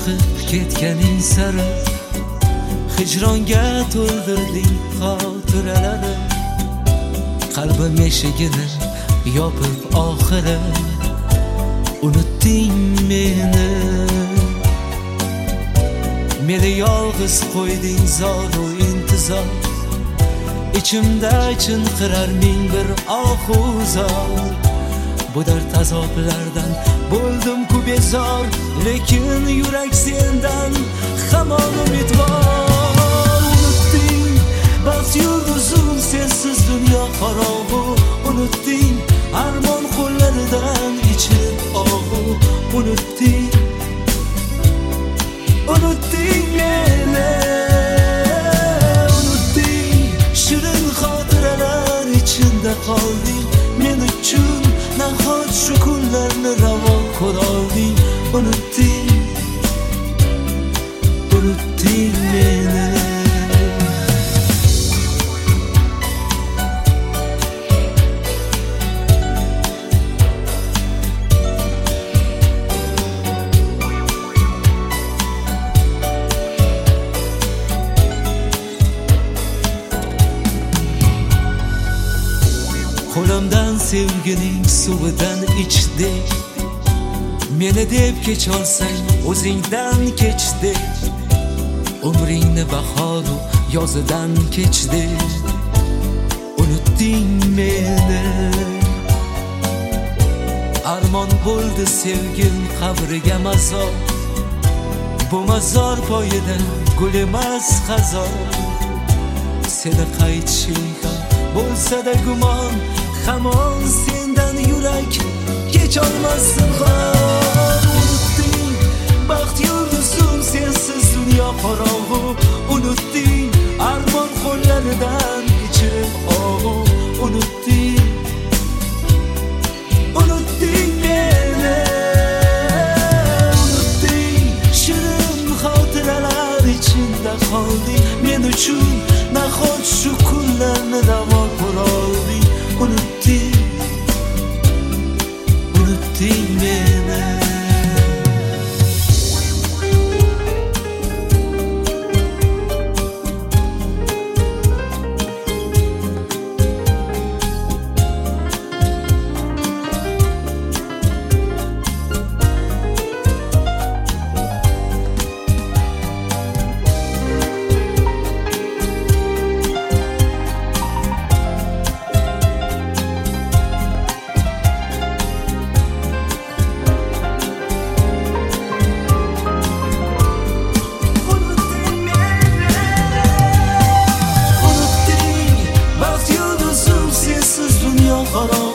chiqib ketganing sari hijronga to'ldirding xotiralari. Qalbim eshigini yopib oxiri unutding meni. Meni yolg'iz qo'yding zoru intizor, ichimda chinqirar ming bir ohuzor. Bu dard azoblardan bo'ldim-ku bezor, lekin yurak sendan hamon umidvor. Unutding baxt yulduzim, sensiz dunyo qorong'u. Unutding armon qo'llaridan ichib og'u. Unutding meni. Unutding shirin xotiralar ichida qolding. Men uchun nahot shu kunlarni ravo ko'rolding. Unutding meni. Qo'limdan sevgining suvidan ichdek, meni deb kecholsang o'zingdan kechdek. Umringni bahoru yozidan kechdek. Unutding meni. Armon bo'ldi sevgim qabriga mazor. Bu mazor poyida gul emas xazor. Seni qaytishing ham bo'lsa-da gumon, hamon sendan yurak kecholmasdim xon. Unutding baxt yulduzim, sensiz dunyo qorong'u. Unutding armon qo'llaridan ichirib og'u. Unutding meni. Unutding shirin xotiralar ichida qolding. Men uchun nahot shu kunlarni ravo ko'rolding. Unutding meni. Dunyo qorong'u.